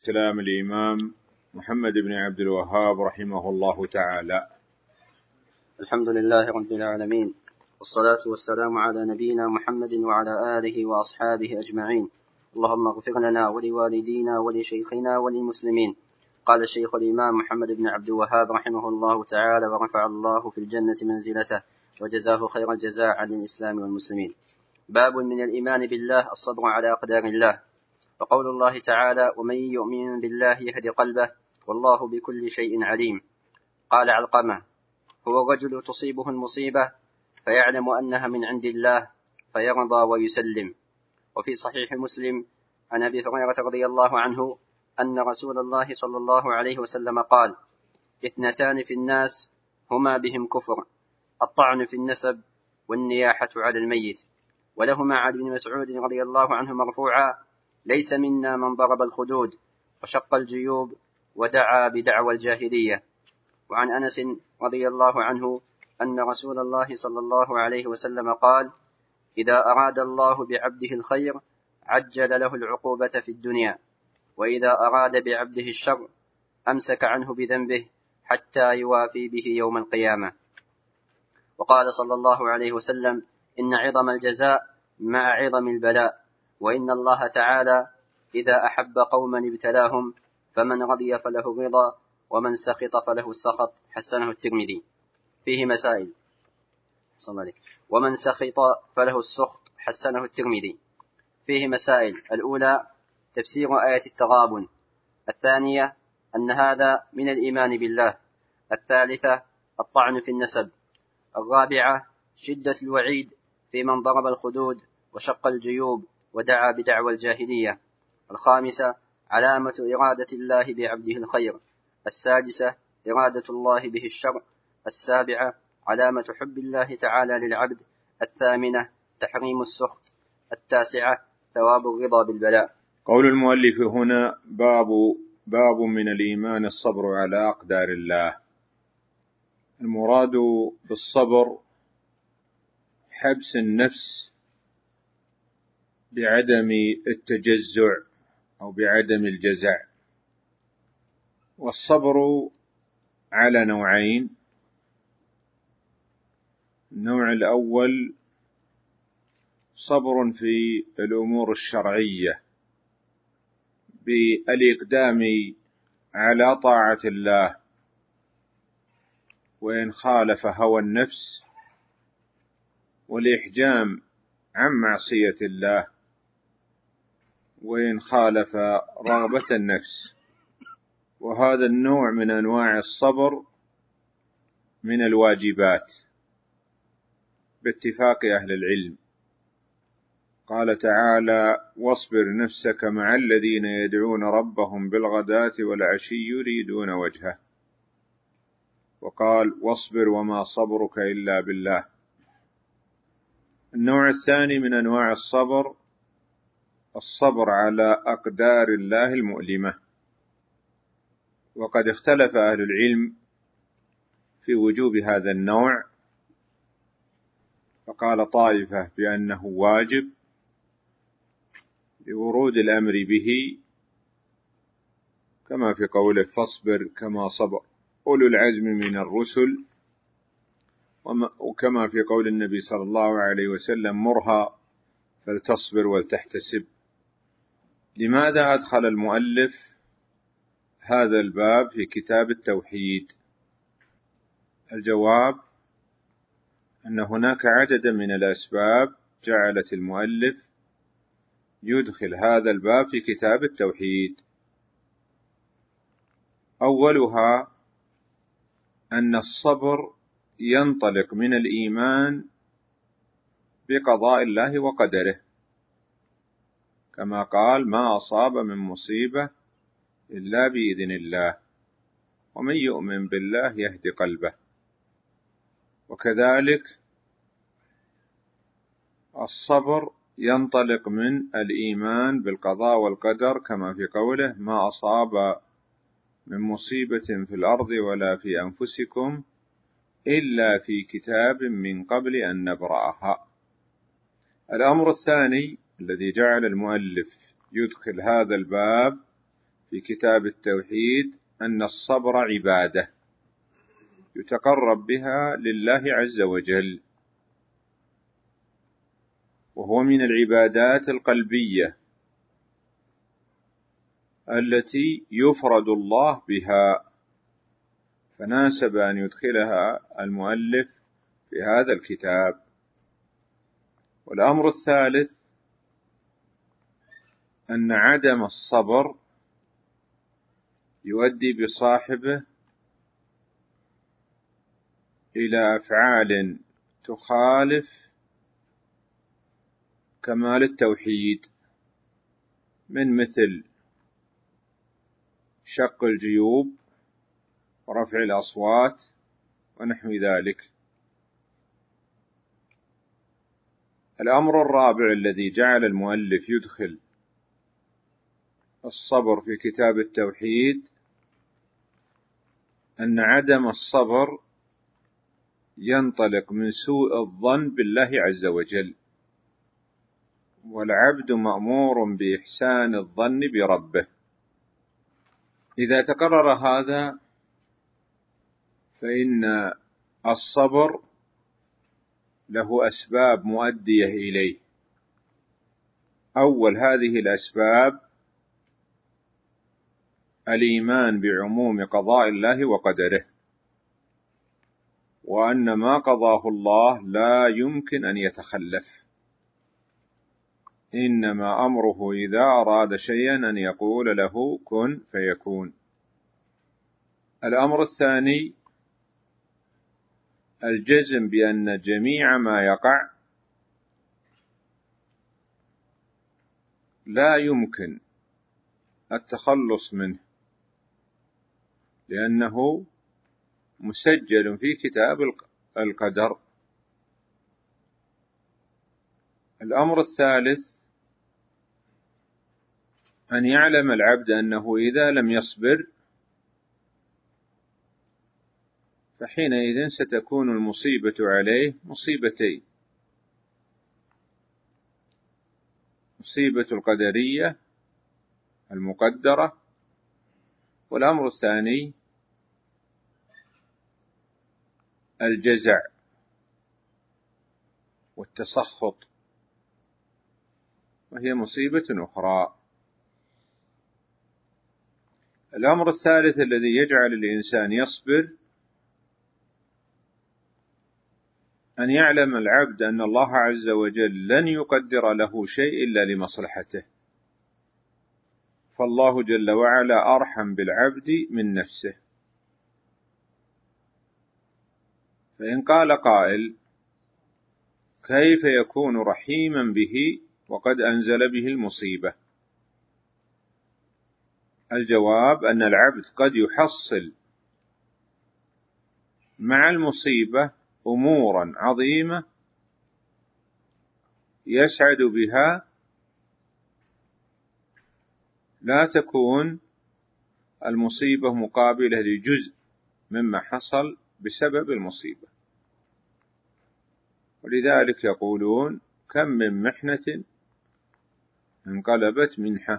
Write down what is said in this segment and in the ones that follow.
كلام الإمام محمد بن عبد الوهاب رحمه الله تعالى. الحمد لله رب العالمين، والصلاة والسلام على نبينا محمد وعلى آله وأصحابه أجمعين. اللهم اغفر لنا ولوالدينا ولشيخنا وللمسلمين. قال الشيخ الإمام محمد بن عبد الوهاب رحمه الله تعالى: ورفع الله في الجنة منزلته وجزاه خير الجزاء عن الإسلام والمسلمين. باب من الإيمان بالله الصبر على أقدار الله. وقول الله تعالى: ومن يؤمن بالله يهد قلبه والله بكل شيء عليم. قال علقمة: هو الرجل تصيبه المصيبة فيعلم أنها من عند الله فيرضى ويسلم. وفي صحيح مسلم عن أبي هريرة رضي الله عنه أن رسول الله صلى الله عليه وسلم قال: اثنتان في الناس هما بهم كفر، الطعن في النسب والنياحة على الميت. ولهما عن ابن مسعود رضي الله عنه مرفوعا: ليس منا من ضرب الخدود وشق الجيوب ودعا بدعوى الجاهلية. وعن أنس رضي الله عنه أن رسول الله صلى الله عليه وسلم قال: إذا أراد الله بعبده الخير عجل له العقوبة في الدنيا، وإذا أراد بعبده الشر أمسك عنه بذنبه حتى يوافي به يوم القيامة. وقال صلى الله عليه وسلم: إن عظم الجزاء مع عظم البلاء، وإن الله تعالى إذا أحب قوما ابتلاهم، فمن رضي فله الرضا ومن سخط فله السخط. حسنه الترمذي. فيه مسائل. ومن سخط فله السخط. حسنه الترمذي. فيه مسائل: الأولى تفسير آية التغابن. الثانية أن هذا من الإيمان بالله. الثالثة الطعن في النسب. الرابعة شدة الوعيد في من ضرب الخدود وشق الجيوب ودعا بدعوى الجاهلية. الخامسة علامة إرادة الله بعبده الخير. السادسة إرادة الله به الشر. السابعة علامة حب الله تعالى للعبد. الثامنة تحريم السخط. التاسعة ثواب الرضا بالبلاء. قول المؤلف هنا: باب من الإيمان الصبر على أقدار الله. المراد بالصبر حبس النفس بعدم التجزع أو بعدم الجزع. والصبر على نوعين: النوع الأول صبر في الأمور الشرعية بالإقدام على طاعة الله وإن خالف هوى النفس، والإحجام عن معصية الله وإن خالف رغبة النفس. وهذا النوع من أنواع الصبر من الواجبات باتفاق أهل العلم. قال تعالى: واصبر نفسك مع الذين يدعون ربهم بالغداة والعشي يريدون وجهه. وقال: واصبر وما صبرك إلا بالله. النوع الثاني من أنواع الصبر على أقدار الله المؤلمة. وقد اختلف أهل العلم في وجوب هذا النوع، فقال طائفة بأنه واجب لورود الأمر به، كما في قوله: فاصبر كما صبر أولو العزم من الرسل، وكما في قول النبي صلى الله عليه وسلم: مرها فلتصبر ولتحتسب. لماذا أدخل المؤلف هذا الباب في كتاب التوحيد؟ الجواب أن هناك عددا من الأسباب جعلت المؤلف يدخل هذا الباب في كتاب التوحيد. أولها أن الصبر ينطلق من الإيمان بقضاء الله وقدره، كما قال: ما أصاب من مصيبة إلا بإذن الله ومن يؤمن بالله يهد قلبه. وكذلك الصبر ينطلق من الإيمان بالقضاء والقدر، كما في قوله: ما أصاب من مصيبة في الأرض ولا في أنفسكم إلا في كتاب من قبل أن نبرأها. الأمر الثاني الذي جعل المؤلف يدخل هذا الباب في كتاب التوحيد أن الصبر عبادة يتقرب بها لله عز وجل، وهو من العبادات القلبية التي يفرد الله بها، فناسب أن يدخلها المؤلف في هذا الكتاب. والأمر الثالث أن عدم الصبر يؤدي بصاحبه إلى أفعال تخالف كمال التوحيد، من مثل شق الجيوب ورفع الأصوات ونحو ذلك. الأمر الرابع الذي جعل المؤلف يدخل الصبر في كتاب التوحيد أن عدم الصبر ينطلق من سوء الظن بالله عز وجل، والعبد مأمور بإحسان الظن بربه. إذا تقرر هذا فإن الصبر له أسباب مؤدية إليه. أول هذه الأسباب الإيمان بعموم قضاء الله وقدره، وأن ما قضاه الله لا يمكن أن يتخلف، إنما أمره إذا أراد شيئا أن يقول له كن فيكون. الأمر الثاني الجزم بأن جميع ما يقع لا يمكن التخلص منه، لأنه مسجل في كتاب القدر. الأمر الثالث أن يعلم العبد أنه إذا لم يصبر فحينئذ ستكون المصيبة عليه مصيبتين: مصيبة القدرية المقدرة، والأمر الثاني الجزع والتسخط، وهي مصيبة أخرى. الأمر الثالث الذي يجعل الإنسان يصبر أن يعلم العبد أن الله عز وجل لن يقدر له شيء إلا لمصلحته، فالله جل وعلا أرحم بالعبد من نفسه. فإن قال قائل: كيف يكون رحيما به وقد أنزل به المصيبة؟ الجواب أن العبد قد يحصل مع المصيبة أمورا عظيمة يسعد بها، لا تكون المصيبة مقابلة لجزء مما حصل بسبب المصيبة. ولذلك يقولون: كم من محنة انقلبت منحة.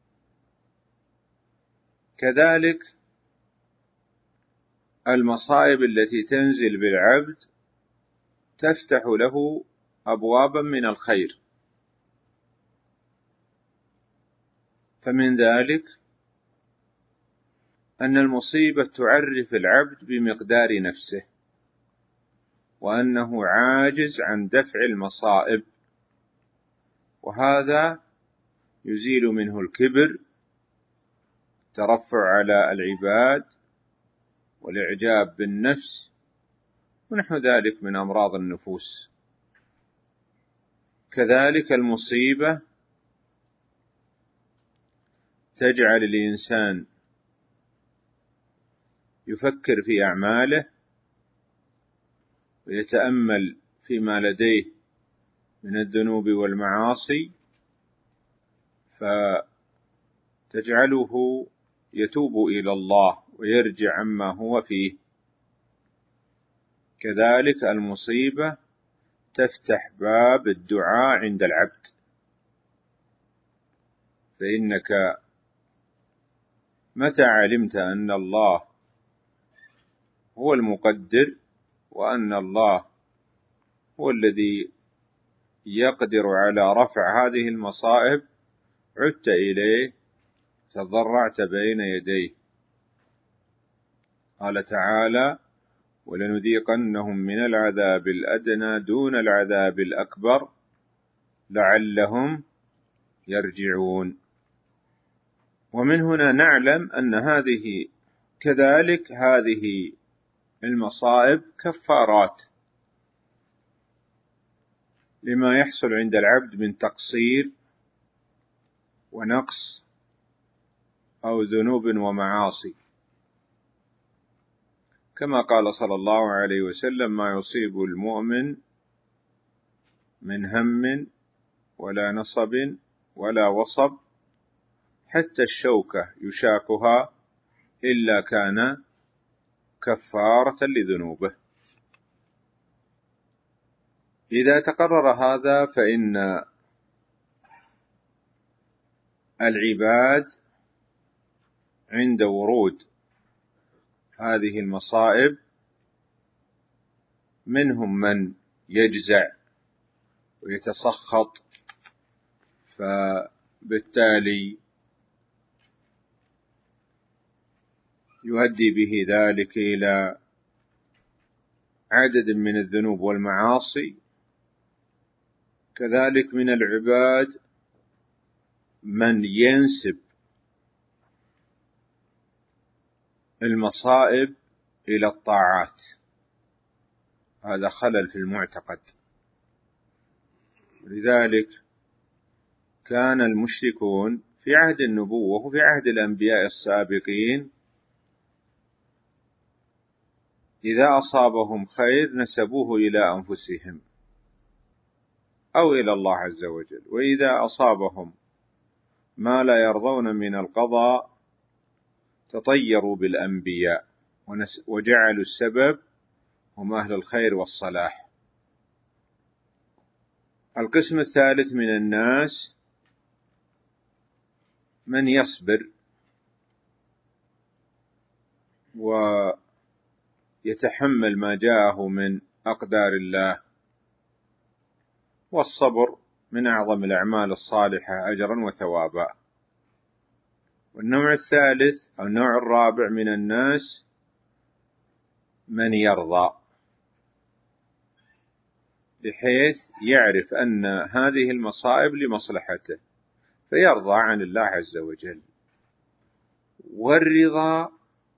كذلك المصائب التي تنزل بالعبد تفتح له أبوابا من الخير، فمن ذلك أن المصيبة تعرف العبد بمقدار نفسه، وأنه عاجز عن دفع المصائب، وهذا يزيل منه الكبر، الترفع على العباد، والإعجاب بالنفس، ونحو ذلك من أمراض النفوس. كذلك المصيبة تجعل الإنسان يفكر في أعماله ويتأمل فيما لديه من الذنوب والمعاصي، فتجعله يتوب إلى الله ويرجع عما هو فيه. كذلك المصيبة تفتح باب الدعاء عند العبد، فإنك متى علمت أن الله هو المقدر وأن الله هو الذي يقدر على رفع هذه المصائب عدت إليه تضرعت بين يديه. قال تعالى: ولنذيقنهم من العذاب الأدنى دون العذاب الأكبر لعلهم يرجعون. ومن هنا نعلم أن كذلك هذه المصائب كفارات لما يحصل عند العبد من تقصير ونقص أو ذنوب ومعاصي، كما قال صلى الله عليه وسلم: ما يصيب المؤمن من هم ولا نصب ولا وصب حتى الشوكة يشاكها إلا كان كفارة لذنوبه. إذا تقرر هذا فإن العباد عند ورود هذه المصائب منهم من يجزع ويتسخط، فبالتالي يؤدي به ذلك إلى عدد من الذنوب والمعاصي. كذلك من العباد من ينسب المصائب إلى الطاعات، هذا خلل في المعتقد. لذلك كان المشركون في عهد النبوة وفي عهد الأنبياء السابقين إذا أصابهم خير نسبوه إلى أنفسهم أو إلى الله عز وجل، وإذا أصابهم ما لا يرضون من القضاء تطيروا بالأنبياء وجعلوا السبب هم أهل الخير والصلاح. القسم الثالث من الناس من يصبر ويتحمل ما جاءه من أقدار الله، والصبر من أعظم الأعمال الصالحة أجرا وثوابا. والنوع الثالث أو النوع الرابع من الناس من يرضى، بحيث يعرف أن هذه المصائب لمصلحته فيرضى عن الله عز وجل. والرضا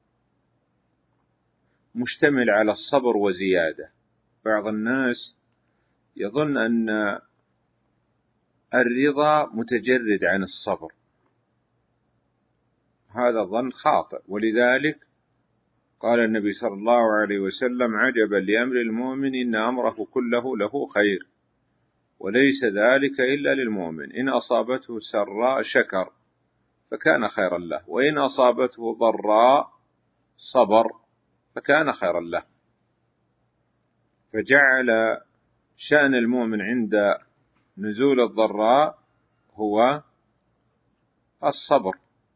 مشتمل على الصبر وزيادة. بعض الناس يظن أن الرضا متجرد عن الصبر، هذا ظن خاطئ. ولذلك قال النبي صلى الله عليه وسلم: عجبا لأمر المؤمن إن أمره كله له خير وليس ذلك إلا للمؤمن، إن أصابته سراء شكر فكان خيرا له، وإن أصابته ضراء صبر فكان خيرا له. فجعل شأن المؤمن عند نزول الضراء هو الصبر.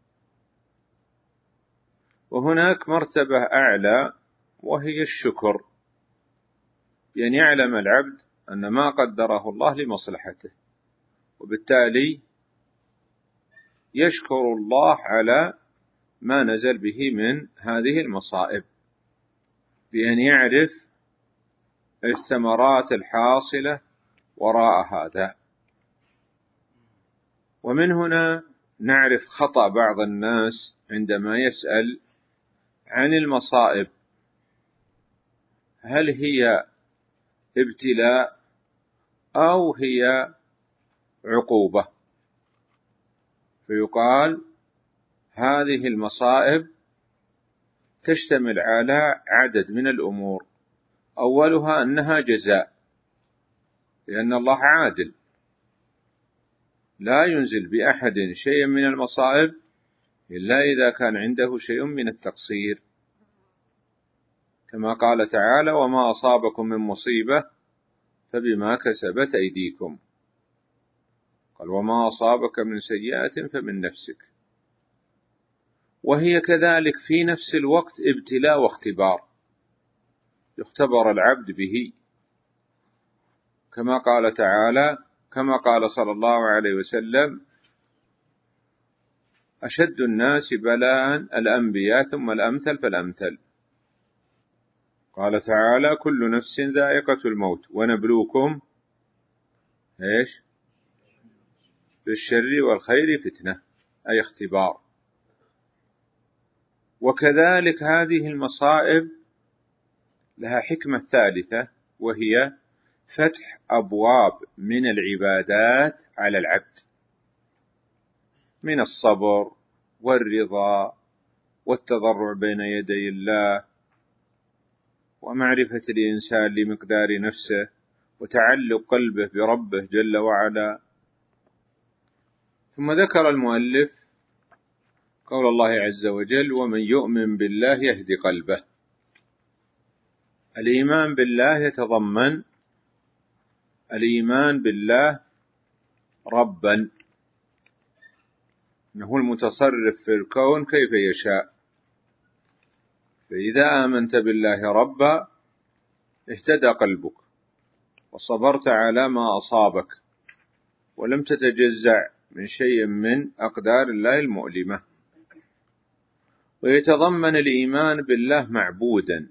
وهناك مرتبة أعلى وهي الشكر، بأن يعلم العبد أن ما قدره الله لمصلحته، وبالتالي يشكر الله على ما نزل به من هذه المصائب، بأن يعرف الثمرات الحاصلة وراء هذا. ومن هنا نعرف خطأ بعض الناس عندما يسأل عن المصائب: هل هي ابتلاء أو هي عقوبة؟ فيقال هذه المصائب تشتمل على عدد من الأمور، أولها أنها جزاء، لأن الله عادل لا ينزل بأحد شيء من المصائب إلا إذا كان عنده شيء من التقصير، كما قال تعالى: وما أصابكم من مصيبة فبما كسبت أيديكم. قال: وما أصابك من سيئة فمن نفسك. وهي كذلك في نفس الوقت ابتلاء واختبار، يختبر العبد به، كما قال تعالى، كما قال صلى الله عليه وسلم: أشد الناس بلاء الأنبياء ثم الأمثل فالأمثل. قال تعالى: كل نفس ذائقة الموت ونبلوكم إيش؟ بالشر والخير فتنة، أي اختبار. وكذلك هذه المصائب لها حكمة ثالثة، وهي فتح أبواب من العبادات على العبد، من الصبر والرضا والتضرع بين يدي الله، ومعرفة الإنسان لمقدار نفسه، وتعلق قلبه بربه جل وعلا. ثم ذكر المؤلف قول الله عز وجل: ومن يؤمن بالله يهدي قلبه. الإيمان بالله يتضمن الإيمان بالله ربا، إنه المتصرف في الكون كيف يشاء. فإذا آمنت بالله ربا اهتدى قلبك، وصبرت على ما أصابك، ولم تتجزع من شيء من أقدار الله المؤلمة. ويتضمن الإيمان بالله معبودا،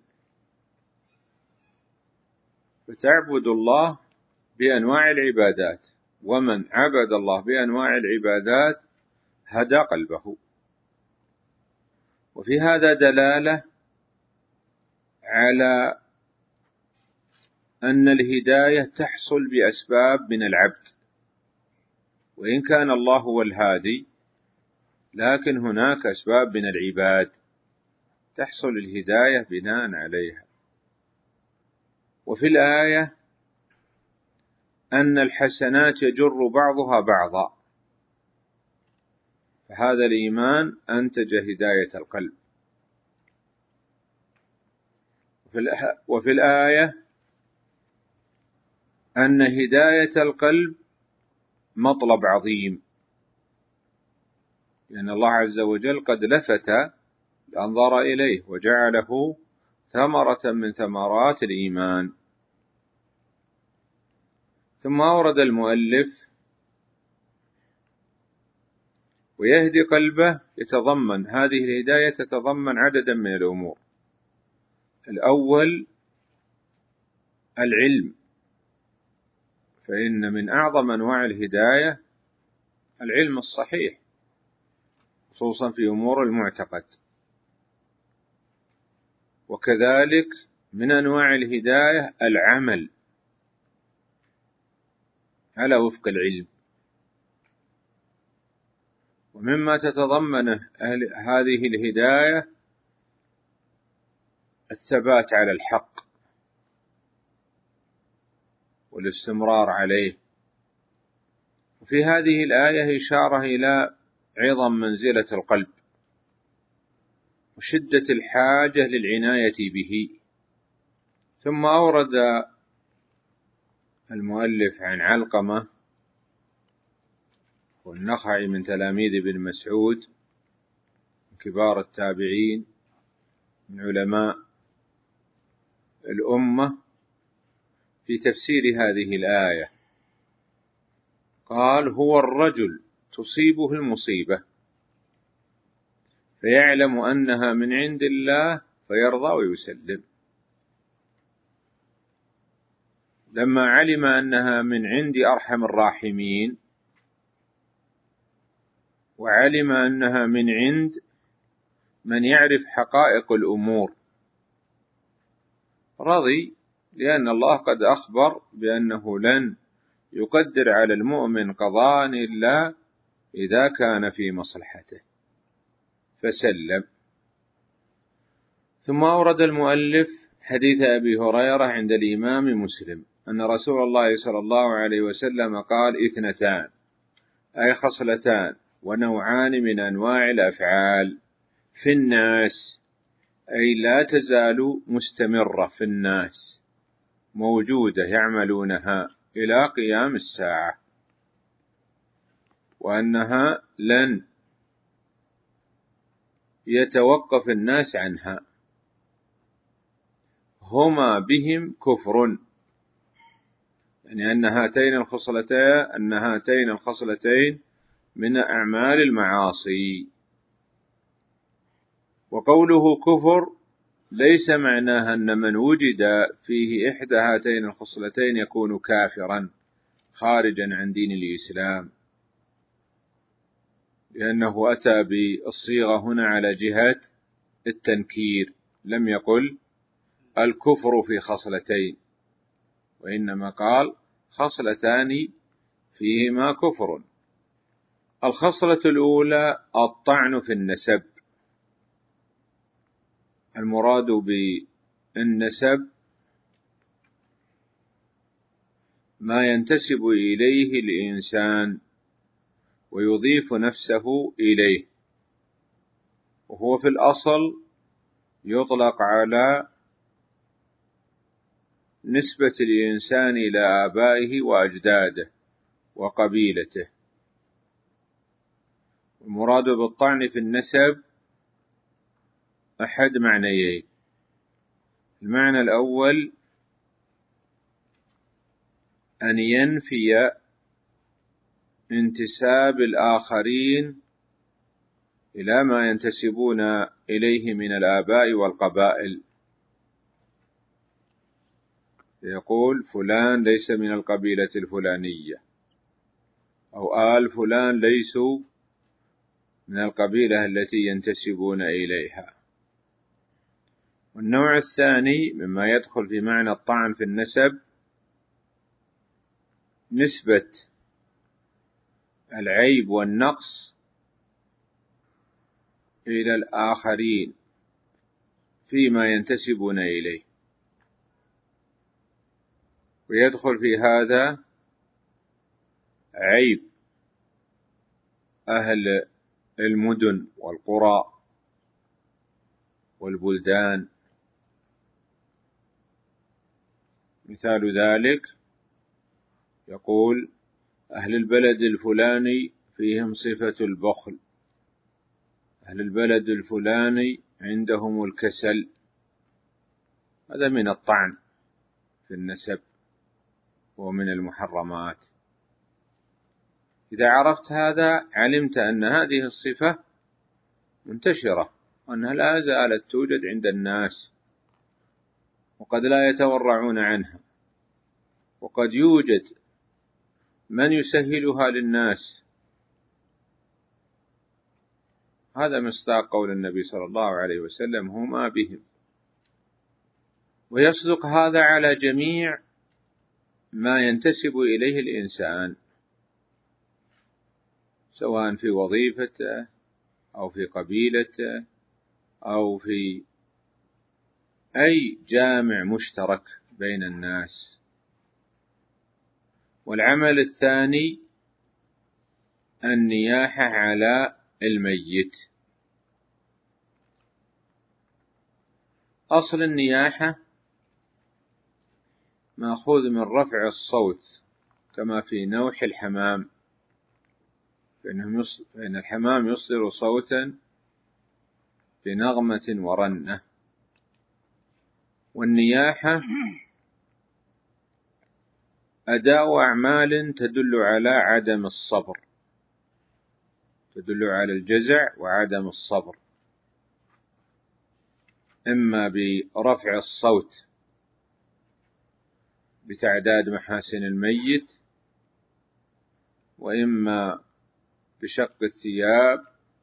فتعبد الله بأنواع العبادات، ومن عبد الله بأنواع العبادات هدى قلبه. وفي هذا دلالة على أن الهداية تحصل بأسباب من العبد، وإن كان الله هو الهادي، لكن هناك أسباب من العباد تحصل الهداية بناء عليها. وفي الآية أن الحسنات يجر بعضها بعضا، فهذا الإيمان أنتج هداية القلب. وفي الآية أن هداية القلب مطلب عظيم، لأن الله عز وجل قد لفت الأنظار إليه وجعله ثمرة من ثمرات الإيمان. ثم أورد المؤلف: ويهدي قلبه يتضمن، هذه الهداية تتضمن عددا من الأمور. الأول العلم، فإن من أعظم أنواع الهداية العلم الصحيح، خصوصا في أمور المعتقد. وكذلك من أنواع الهداية العمل على وفق العلم. ومما تتضمن هذه الهداية الثبات على الحق والاستمرار عليه. وفي هذه الآية إشارة إلى عظم منزلة القلب وشدة الحاجة للعناية به. ثم أورد المؤلف عن علقمة والنخعي من تلاميذ ابن مسعود، من كبار التابعين، من علماء الأمة، في تفسير هذه الآية قال: هو الرجل تصيبه المصيبة فيعلم أنها من عند الله فيرضى ويسلم. لما علم أنها من عند أرحم الراحمين، وعلم أنها من عند من يعرف حقائق الأمور، رضي، لأن الله قد أخبر بأنه لن يقدر على المؤمن قضاء إلا إذا كان في مصلحته، فسلم. ثم أورد المؤلف حديث أبي هريرة عند الإمام مسلم أن رسول الله صلى الله عليه وسلم قال: اثنتان، أي خصلتان ونوعان من أنواع الأفعال في الناس، أي لا تزال مستمرة في الناس، موجودة يعملونها إلى قيام الساعة، وأنها لن يتوقف الناس عنها، هما بهم كفر، يعني أن هاتين الخصلتين من أعمال المعاصي. وقوله كفر ليس معناها أن من وجد فيه إحدى هاتين الخصلتين يكون كافرا خارجا عن دين الإسلام، لأنه أتى بالصيغة هنا على جهة التنكير، لم يقل الكفر في خصلتين، وإنما قال خصلتان فيهما كفر. الخصلة الأولى الطعن في النسب. المراد بالنسب ما ينتسب إليه الإنسان ويضيف نفسه إليه، وهو في الأصل يطلق على نسبة الإنسان إلى آبائه وأجداده وقبيلته. المراد بالطعن في النسب أحد معنيين: المعنى الأول أن ينفي انتساب الآخرين إلى ما ينتسبون إليه من الآباء والقبائل، يقول فلان ليس من القبيلة الفلانية، أو آل فلان ليسوا من القبيلة التي ينتسبون إليها. والنوع الثاني مما يدخل في معنى الطعن في النسب نسبة العيب والنقص إلى الآخرين فيما ينتسبون إليه، ويدخل في هذا عيب أهل المدن والقرى والبلدان. مثال ذلك يقول أهل البلد الفلاني فيهم صفة البخل، أهل البلد الفلاني عندهم الكسل. هذا من الطعن في النسب ومن المحرمات. إذا عرفت هذا علمت أن هذه الصفة منتشرة وأنها لا زالت توجد عند الناس، وقد لا يتورعون عنها، وقد يوجد من يسهلها للناس. هذا مصداق قول النبي صلى الله عليه وسلم هما بهم. ويصدق هذا على جميع ما ينتسب إليه الإنسان، سواء في وظيفته أو في قبيلته أو في أي جامع مشترك بين الناس. والعمل الثاني النياحة على الميت. أصل النياحة مأخوذ من رفع الصوت، كما في نوح الحمام، فإن الحمام يصدر صوتا بنغمة ورنة. والنياحة أداء أعمال تدل على عدم الصبر، تدل على الجزع وعدم الصبر، إما برفع الصوت بتعداد محاسن الميت، وإما بشق الثياب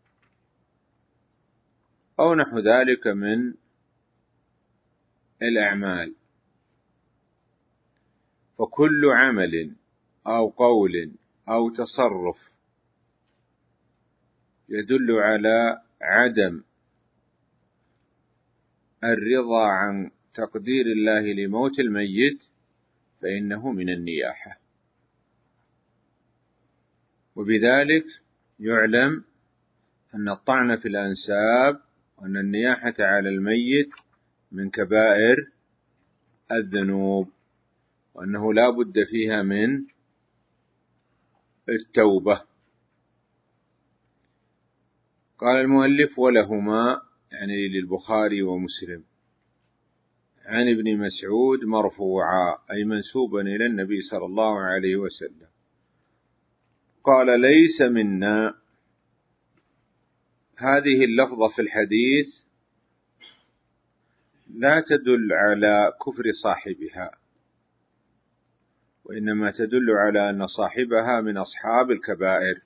أو نحو ذلك من الأعمال. فكل عمل أو قول أو تصرف يدل على عدم الرضا عن تقدير الله لموت الميت فإنه من النياحة. وبذلك يعلم أن الطعن في الأنساب وأن النياحة على الميت من كبائر الذنوب، وأنه لا بد فيها من التوبة. قال المؤلف: ولهما، يعني للبخاري ومسلم، عن ابن مسعود مرفوعا، أي منسوبا إلى النبي صلى الله عليه وسلم، قال: ليس منا. هذه اللفظة في الحديث لا تدل على كفر صاحبها، وإنما تدل على أن صاحبها من أصحاب الكبائر،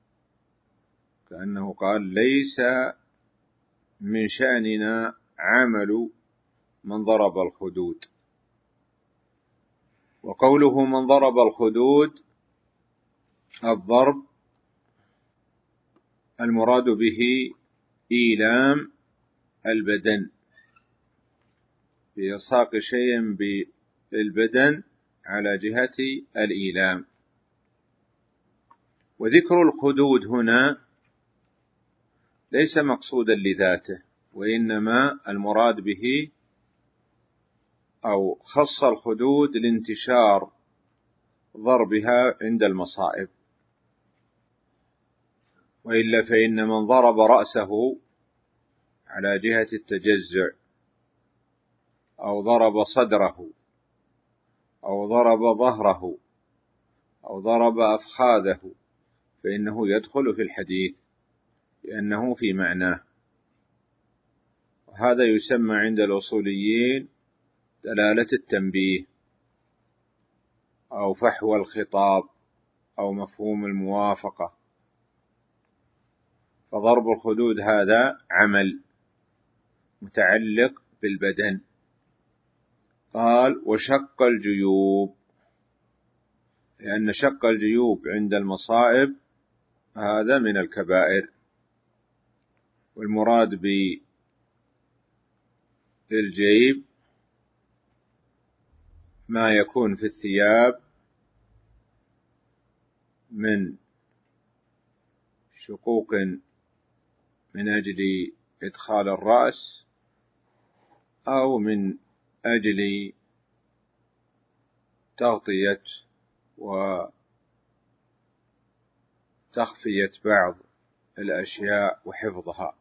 كأنه قال: ليس من شأننا عمل من ضرب الخدود. وقوله من ضرب الخدود، الضرب المراد به إيلام البدن، بإلصاق شيء بالبدن على جهة الإيلام. وذكر الخدود هنا ليس مقصودا لذاته، وإنما المراد به أو خص الخدود لانتشار ضربها عند المصائب، وإلا فإن من ضرب رأسه على جهة التجزع، أو ضرب صدره، أو ضرب ظهره، أو ضرب أفخاذه، فإنه يدخل في الحديث لأنه في معناه. وهذا يسمى عند الأصوليين دلالة التنبيه، أو فحوى الخطاب، أو مفهوم الموافقة. فضرب الخدود هذا عمل متعلق بالبدن. قال: وشق الجيوب، لأن شق الجيوب عند المصائب هذا من الكبائر. والمراد بالجيب ما يكون في الثياب من شقوق من أجل إدخال الرأس، أو من أجل تغطية وتخفية بعض الأشياء وحفظها،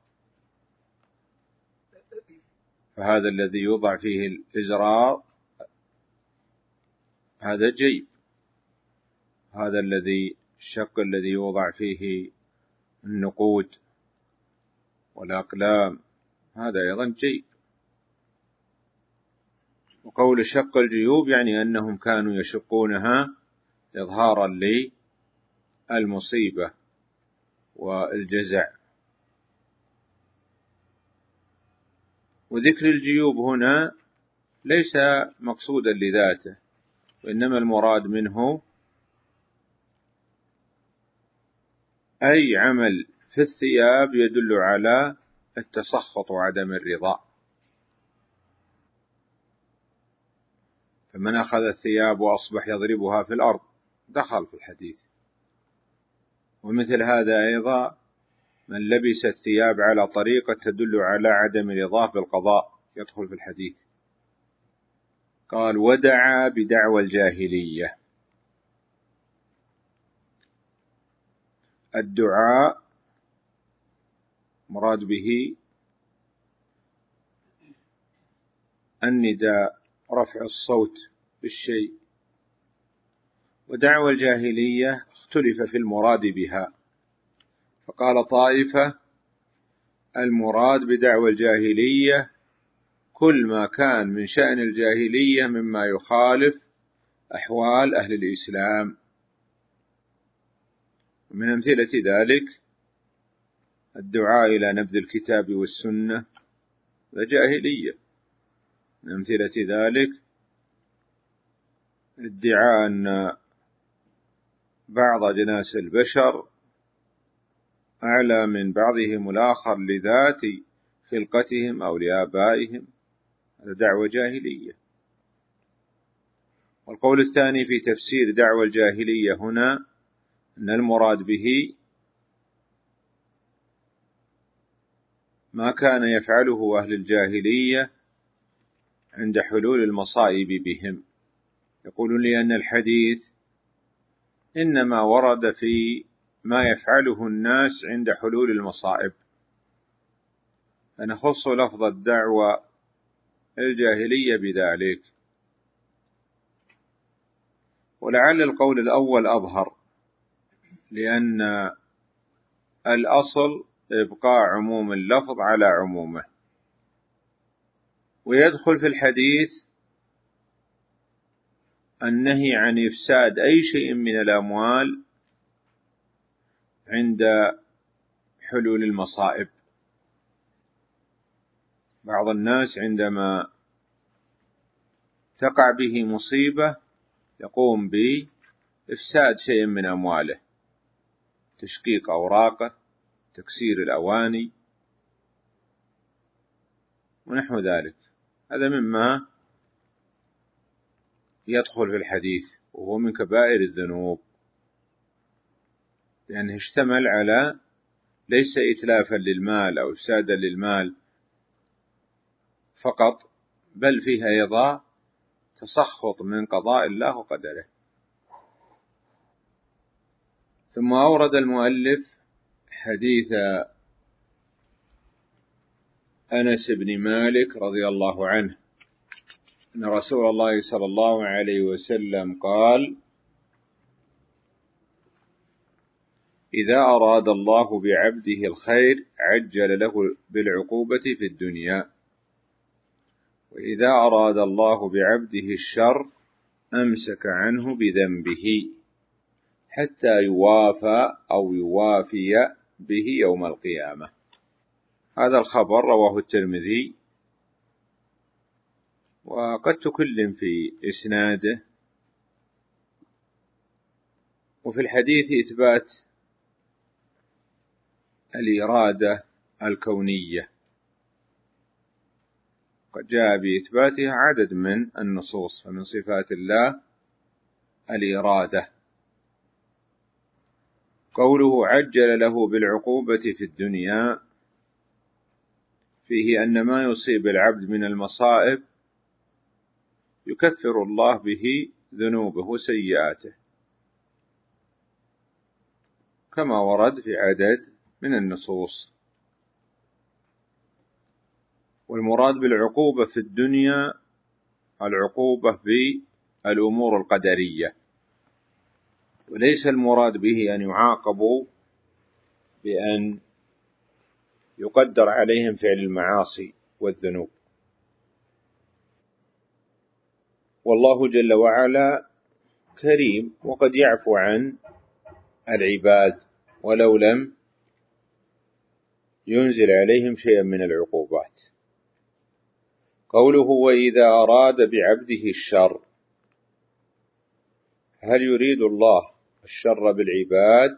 فهذا الذي يوضع فيه الإزرار هذا جيب، هذا الشق الذي يوضع فيه النقود والأقلام هذا أيضا جيب. وقول شق الجيوب يعني أنهم كانوا يشقونها إظهارا للمصيبة والجزع. وذكر الجيوب هنا ليس مقصودا لذاته، وإنما المراد منه أي عمل في الثياب يدل على التسخط وعدم الرضا. فمن أخذ الثياب وأصبح يضربها في الأرض دخل في الحديث. ومثل هذا أيضا من لبس الثياب على طريقة تدل على عدم الرضا بالقضاء يدخل في الحديث. قال: ودعا بدعوى الجاهلية. الدعاء مراد به النداء، رفع الصوت بالشيء. ودعوى الجاهلية اختلف في المراد بها، فقال طائفة: المراد بدعوى الجاهلية كل ما كان من شأن الجاهلية مما يخالف أحوال أهل الإسلام. ومن أمثلة ذلك الدعاء إلى نبذ الكتاب والسنة وجاهلية. من أمثلة ذلك ادعاء أن بعض أجناس البشر أعلى من بعضهم الآخر لذات خلقتهم أو لآبائهم، هذا دعوة جاهلية. والقول الثاني في تفسير دعوة الجاهلية هنا أن المراد به ما كان يفعله أهل الجاهلية عند حلول المصائب بهم. يقولون لأن الحديث إنما ورد في ما يفعله الناس عند حلول المصائب، فنخص لفظ الدعوة الجاهلية بذلك. ولعل القول الأول أظهر، لأن الأصل إبقاء عموم اللفظ على عمومه، ويدخل في الحديث النهي عن إفساد أي شيء من الأموال عند حلول المصائب. بعض الناس عندما تقع به مصيبة يقوم بإفساد شيء من أمواله، تشقيق أوراقه، تكسير الأواني ونحو ذلك. هذا مما يدخل في الحديث، وهو من كبائر الذنوب، لأنه اشتمل على ليس إتلافا للمال أو إفسادا للمال فقط، بل فيها أيضا تسخط من قضاء الله وقدره. ثم أورد المؤلف حديث أنس بن مالك رضي الله عنه أن رسول الله صلى الله عليه وسلم قال: إذا أراد الله بعبده الخير عجل له بالعقوبة في الدنيا، وإذا أراد الله بعبده الشر أمسك عنه بذنبه حتى يوافى أو يوافي به يوم القيامة. هذا الخبر رواه الترمذي، وقد تكلم في إسناده. وفي الحديث إثبات الإرادة الكونية، قد جاء بإثباتها عدد من النصوص، فمن صفات الله الإرادة. قوله عجل له بالعقوبة في الدنيا فيه أن ما يصيب العبد من المصائب يكفر الله به ذنوبه وسيئاته، كما ورد في عدد من النصوص. والمراد بالعقوبة في الدنيا العقوبة بالأمور القدرية، وليس المراد به أن يعاقبوا بأن يقدر عليهم فعل المعاصي والذنوب. والله جل وعلا كريم وقد يعفو عن العباد ولو لم ينزل عليهم شيئا من العقوبات. قوله وإذا أراد بعبده الشر، هل يريد الله الشر بالعباد؟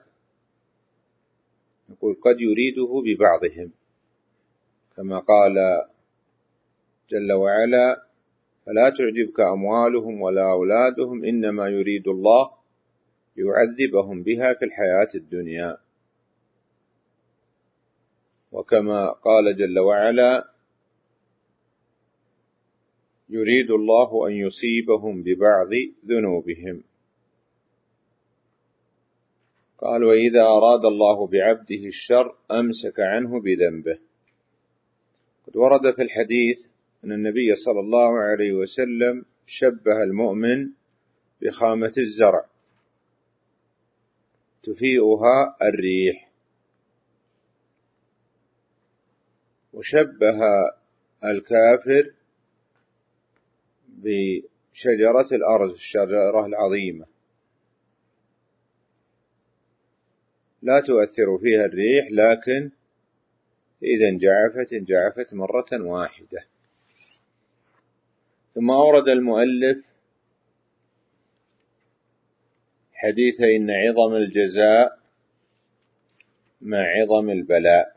يقول قد يريده ببعضهم، كما قال جل وعلا: فلا تعجبك أموالهم ولا أولادهم إنما يريد الله يعذبهم بها في الحياة الدنيا. وكما قال جل وعلا: يريد الله أن يصيبهم ببعض ذنوبهم. قال وإذا أراد الله بعبده الشر أمسك عنه بذنبه. قد ورد في الحديث أن النبي صلى الله عليه وسلم شبه المؤمن بخامة الزرع تفيئها الريح، وشبه الكافر بشجرة الأرز، الشجرة العظيمة لا تؤثر فيها الريح، لكن إذا انجعفت مرة واحدة. ثم أورد المؤلف حديث إن عظم الجزاء مع عظم البلاء،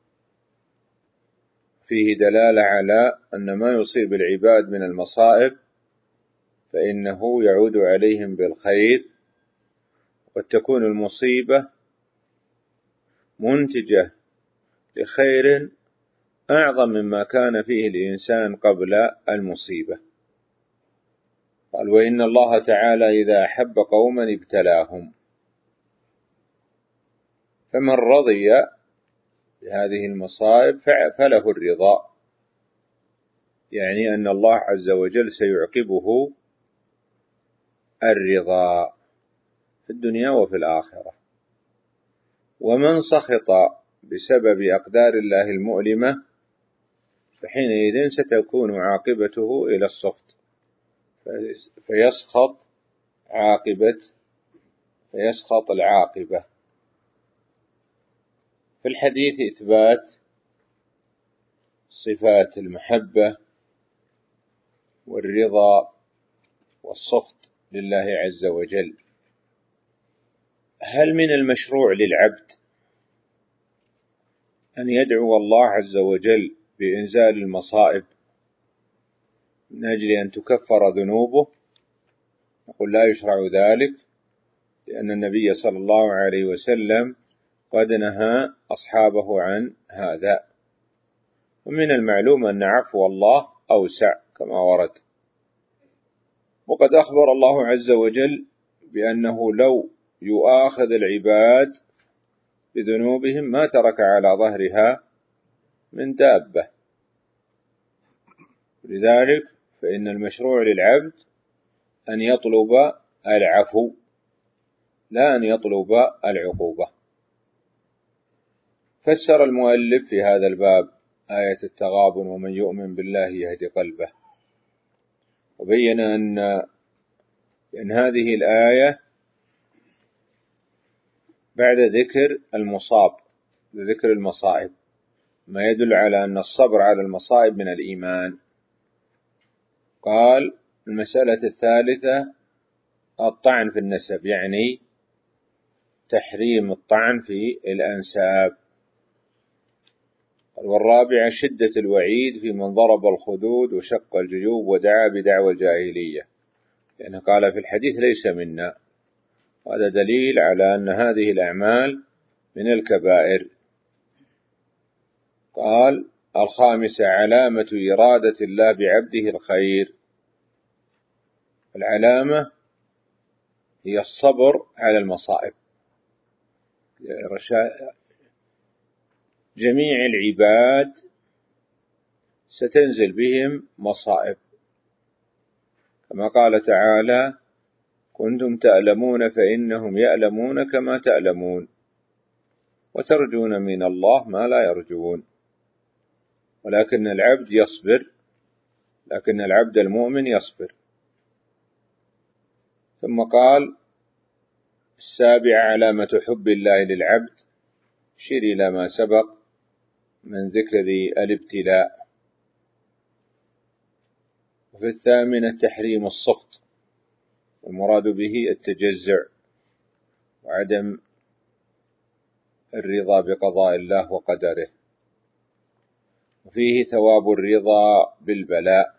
فيه دلالة على أن ما يصيب العباد من المصائب فإنه يعود عليهم بالخير، وقد تكون المصيبة منتجة لخير أعظم مما كان فيه الإنسان قبل المصيبة. قال وإن الله تعالى إذا أحب قوما ابتلاهم، فمن رضي بهذه المصائب فله الرضا، يعني أن الله عز وجل سيعقبه الرضا في الدنيا وفي الآخرة. ومن سخط بسبب أقدار الله المؤلمة فحينئذ ستكون عاقبته إلى السخط، فيسخط العاقبة. في الحديث إثبات صفات المحبة والرضا والسخط لله عز وجل. هل من المشروع للعبد أن يدعو الله عز وجل بإنزال المصائب من أجل أن تكفر ذنوبه؟ نقول لا يشرع ذلك، لأن النبي صلى الله عليه وسلم قد نهى أصحابه عن هذا. ومن المعلوم أن عفو الله أوسع كما ورد، وقد أخبر الله عز وجل بأنه لو يؤاخذ العباد بذنوبهم ما ترك على ظهرها من دابة. لذلك فإن المشروع للعبد أن يطلب العفو لا أن يطلب العقوبة. فسر المؤلف في هذا الباب آية التغابن ومن يؤمن بالله يهدي قلبه، وبين أن هذه الآية بعد ذكر المصائب ما يدل على أن الصبر على المصائب من الإيمان. قال المسألة الثالثة الطعن في النسب، يعني تحريم الطعن في الأنساب. والرابعة شدة الوعيد في من ضرب الخدود وشق الجيوب ودعا بدعوى الجاهلية، لأنه قال في الحديث ليس منا، وهذا دليل على أن هذه الأعمال من الكبائر. قال الخامسة علامة إرادة الله بعبده الخير. العلامة هي الصبر على المصائب. جميع العباد ستنزل بهم مصائب، كما قال تعالى كنتم تألمون فإنهم يألمون كما تألمون وترجون من الله ما لا يرجون، ولكن العبد المؤمن يصبر. ثم قال السابعة علامة حب الله للعبد، شير إلى ما سبق من ذكر الابتلاء. وفي الثامنة تحريم السخط، والمراد به التجزع وعدم الرضا بقضاء الله وقدره. وفيه ثواب الرضا بالبلاء.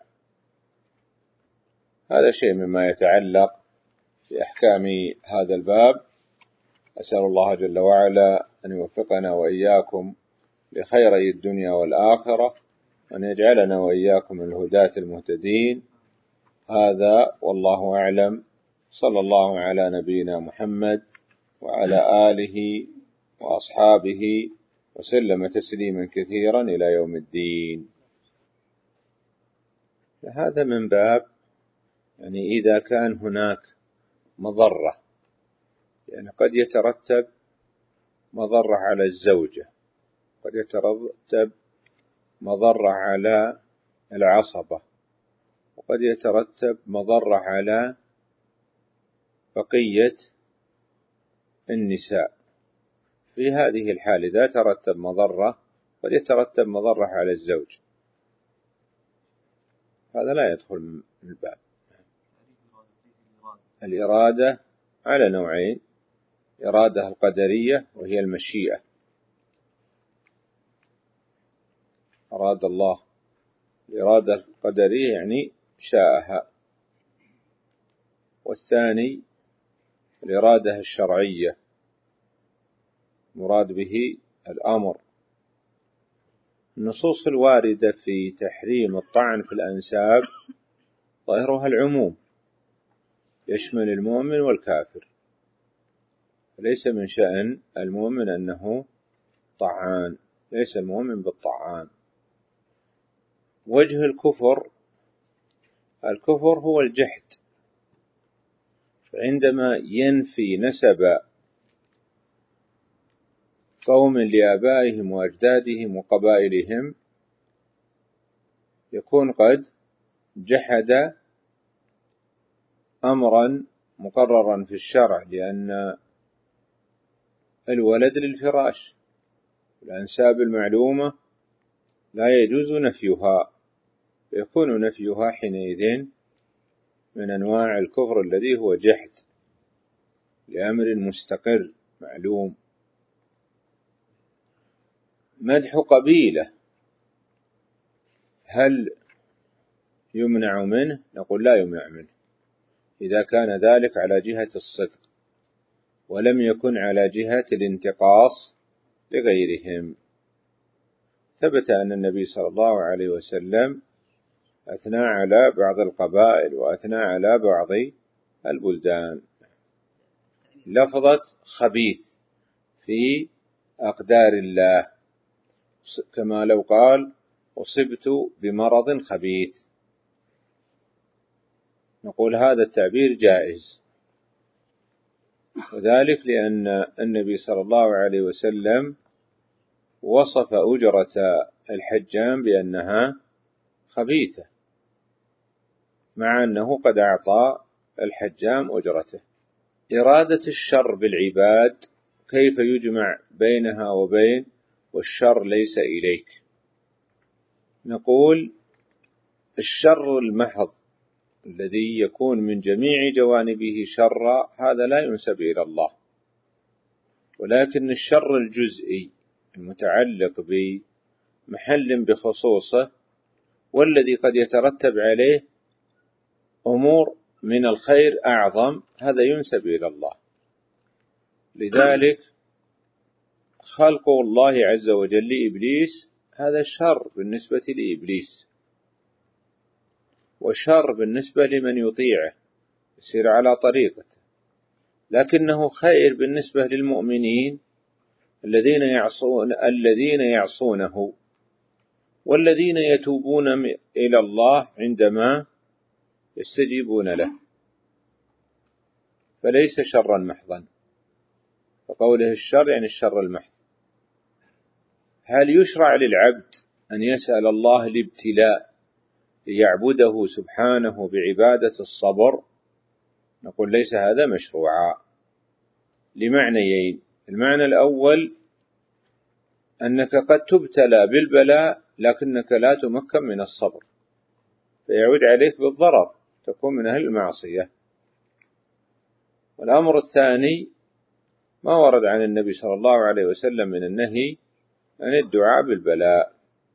هذا شيء مما يتعلق بأحكام هذا الباب. أسأل الله جل وعلا أن يوفقنا وإياكم لخيري الدنيا والآخرة، وأن يجعلنا وإياكم من الهداة المهتدين. هذا والله أعلم. صلى الله على نبينا محمد وعلى آله وأصحابه وسلم تسليما كثيرا إلى يوم الدين. هذا من باب يعني إذا كان هناك مضرة، يعني قد يترتب مضرة على الزوجة، قد يترتب مضرة على العصبة، وقد يترتب مضرة على بقية النساء. في هذه الحالة إذا ترتب مضرة قد يترتب مضرة على الزوج، هذا لا يدخل من الباب. الإرادة على نوعين: إرادة القدرية وهي المشيئة، أراد الله. الإرادة القدرية يعني شاءها. والثاني الإرادة الشرعية، مراد به الأمر. النصوص الواردة في تحريم الطعن في الأنساب ظاهرها العموم، يشمل المؤمن والكافر، ليس من شأن المؤمن أنه طعان. ليس المؤمن بالطعام. وجه الكفر هو الجحد، فعندما ينفي نسب قوم لآبائهم وأجدادهم وقبائلهم يكون قد جحد أمرا مقررا في الشرع، لأن الولد للفراش، الأنساب المعلومة لا يجوز نفيها، يكون نفيها حينئذ من أنواع الكفر الذي هو جحد لأمر مستقر معلوم. مدح قبيلة هل يمنع منه؟ نقول لا يمنع منه إذا كان ذلك على جهة الصدق ولم يكن على جهة الانتقاص لغيرهم. ثبت أن النبي صلى الله عليه وسلم أثنى على بعض القبائل وأثنى على بعض البلدان. لفظة خبيث في أقدار الله، كما لو قال أصبت بمرض خبيث، نقول هذا التعبير جائز، وذلك لأن النبي صلى الله عليه وسلم وصف أجرة الحجام بأنها خبيثة، مع أنه قد أعطى الحجام أجرته. إرادة الشر بالعباد كيف يجمع بينها وبين والشر ليس إليك؟ نقول الشر المحض الذي يكون من جميع جوانبه شرا هذا لا ينسب إلى الله، ولكن الشر الجزئي المتعلق بمحل بخصوصه والذي قد يترتب عليه أمور من الخير أعظم هذا ينسب إلى الله. لذلك خلق الله عز وجل لإبليس هذا شر بالنسبة لإبليس، وشر بالنسبة لمن يطيعه يسير على طريقته، لكنه خير بالنسبة للمؤمنين الذين يعصونه والذين يتوبون إلى الله عندما يستجيبون له، فليس شرا محضا. فقوله الشر يعني الشر المحض. هل يشرع للعبد أن يسأل الله الابتلاء ليعبده سبحانه بعبادة الصبر؟ نقول ليس هذا مشروعا لمعنيين. المعنى الأول أنك قد تبتلى بالبلاء لكنك لا تمكن من الصبر فيعود عليك بالضرر، تكون من أهل المعصية. والأمر الثاني ما ورد عن النبي صلى الله عليه وسلم من النهي عن الدعاء بالبلاء.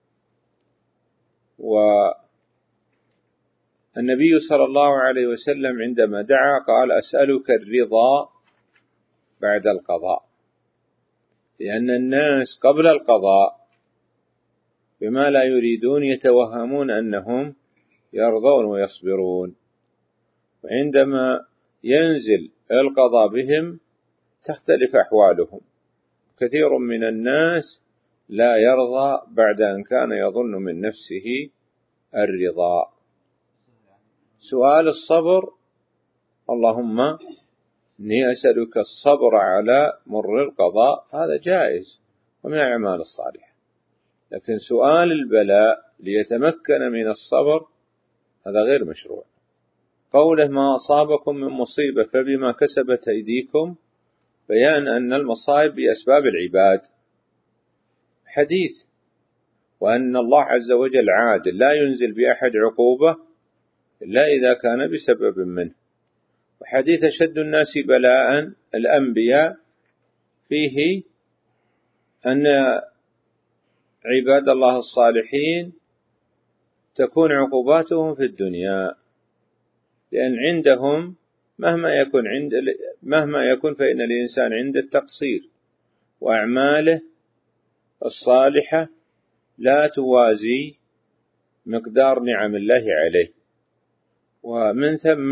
والنبي صلى الله عليه وسلم عندما دعا قال أسألك الرضا بعد القضاء، لأن الناس قبل القضاء بما لا يريدون يتوهمون أنهم يرضون ويصبرون، وعندما ينزل القضاء بهم تختلف أحوالهم. كثير من الناس لا يرضى بعد أن كان يظن من نفسه الرضا. سؤال الصبر اللهم إني أسألك الصبر على مر القضاء هذا جائز ومن الأعمال الصالحة، لكن سؤال البلاء ليتمكن من الصبر هذا غير مشروع. قوله ما أصابكم من مصيبة فبما كسبت أيديكم بيان أن المصائب بأسباب العباد حديث، وأن الله عز وجل عادل لا ينزل بأحد عقوبة إلا إذا كان بسبب منه. وحديث أشد الناس بلاء الأنبياء فيه أن عباد الله الصالحين تكون عقوباتهم في الدنيا، لأن عندهم مهما يكون فإن الإنسان عند التقصير وأعماله الصالحة لا توازي مقدار نعم الله عليه، ومن ثم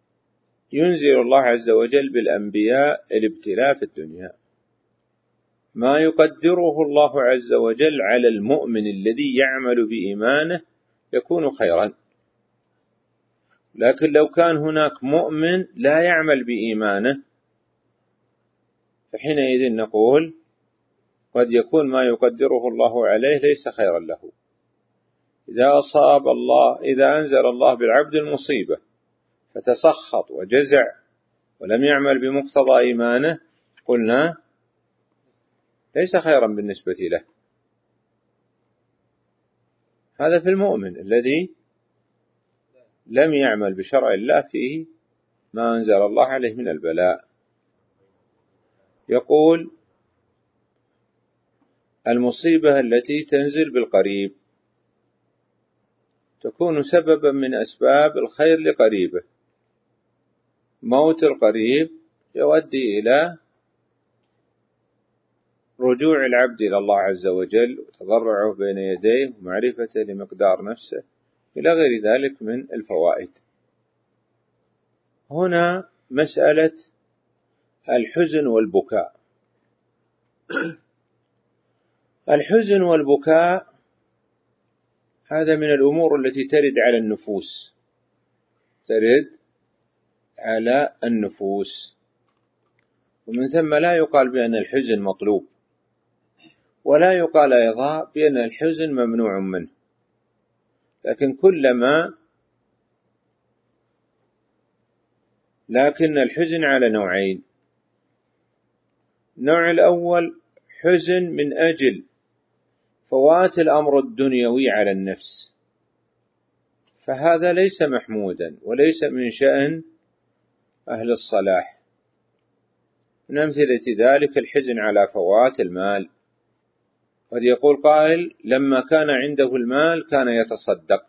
ينزل الله عز وجل بالأنبياء الابتلاء في الدنيا. ما يقدره الله عز وجل على المؤمن الذي يعمل بإيمانه يكون خيرا. لكن لو كان هناك مؤمن لا يعمل بإيمانه فحينئذ نقول قد يكون ما يقدره الله عليه ليس خيرا له. إذا أنزل الله بالعبد المصيبة فتسخط وجزع ولم يعمل بمقتضى إيمانه قلنا ليس خيرا بالنسبة له. هذا في المؤمن الذي لم يعمل بشرع الله فيه ما أنزل الله عليه من البلاء. يقول المصيبة التي تنزل بالقريب تكون سببا من أسباب الخير لقريبه. موت القريب يؤدي إلى رجوع العبد إلى الله عز وجل وتضرعه بين يديه ومعرفته لمقدار نفسه إلى غير ذلك من الفوائد. هنا مسألة الحزن والبكاء. الحزن والبكاء هذا من الأمور التي ترد على النفوس، ومن ثم لا يقال بأن الحزن مطلوب، ولا يقال أيضا بأن الحزن ممنوع منه، لكن الحزن على نوعين. النوع الأول حزن من أجل فوات الأمر الدنيوي على النفس، فهذا ليس محمودا وليس من شأن أهل الصلاح. من أمثلة ذلك الحزن على فوات المال. قد يقول قائل لما كان عنده المال كان يتصدق،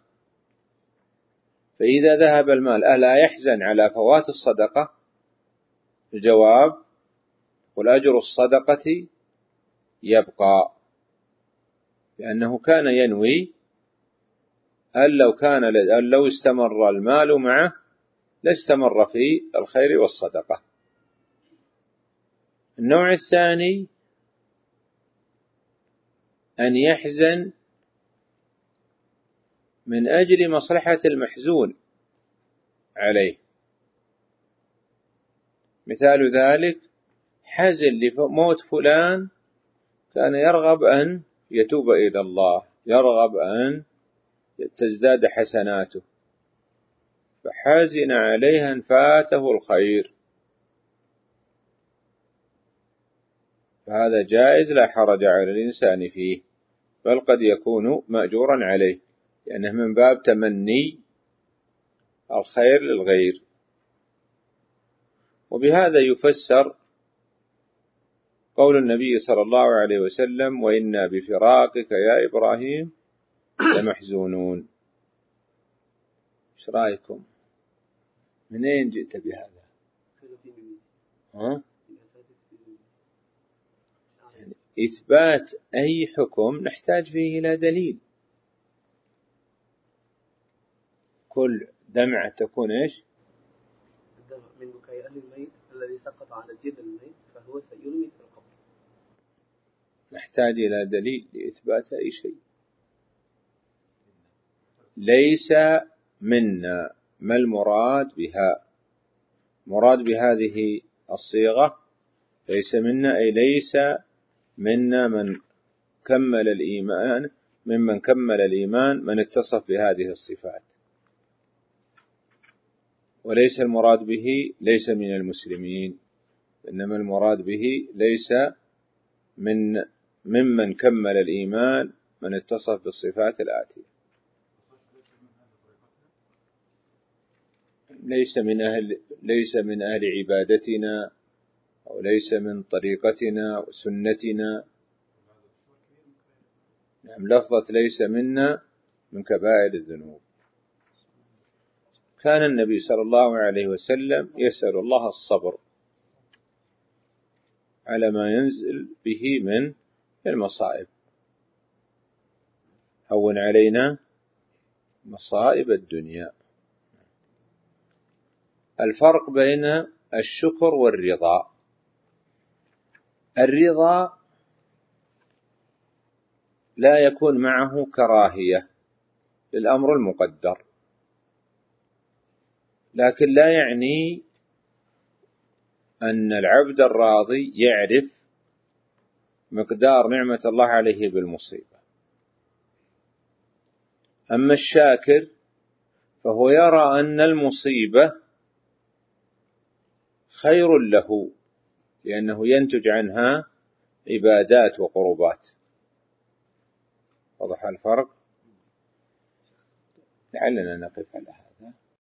فإذا ذهب المال ألا يحزن على فوات الصدقة؟ الجواب قل أجر الصدقة يبقى، لأنه كان ينوي أن لو استمر المال معه لاستمر في الخير والصدقة. النوع الثاني أن يحزن من أجل مصلحة المحزون عليه. مثال ذلك حزن لموت فلان كان يرغب أن يتوب إلى الله، يرغب أن تزداد حسناته، فحزن عليها أن فاته الخير، فهذا جائز لا حرج على الإنسان فيه، بل قد يكون مأجورا عليه، لأنه من باب تمني الخير للغير. وبهذا يفسر قول النبي صلى الله عليه وسلم وإنا بفراقك يا إبراهيم لمحزونون. ايش رأيكم؟ منين جئت بهذا؟ يعني إثبات أي حكم نحتاج فيه إلى دليل. كل دمعة تكون إيش؟ الدمع من بكاء أهل الميت الذي سقط على جلد الميت فهو سيرمي في القبر. نحتاج إلى دليل لإثبات أي شيء. ليس منا. ما المراد بها؟ مراد بهذه الصيغة ليس منا، أي ليس منا من كمل الإيمان، ممن كمل الإيمان من اتصف بهذه الصفات. وليس المراد به ليس من المسلمين، إنما المراد به ليس ممن كمل الإيمان من اتصف بالصفات الآتية. ليس من أهل عبادتنا، أو ليس من طريقتنا وسنتنا. نعم، لفظة ليس منا من كبائر الذنوب. كان النبي صلى الله عليه وسلم يسأل الله الصبر على ما ينزل به من المصائب. هون علينا مصائب الدنيا. الفرق بين الشكر والرضا. الرضا لا يكون معه كراهية للأمر المقدر، لكن لا يعني أن العبد الراضي يعرف مقدار نعمة الله عليه بالمصيبة. أما الشاكر فهو يرى أن المصيبة خير له، لأنه ينتج عنها عبادات وقربات. واضح الفرق؟ لعلنا نقف على هذا.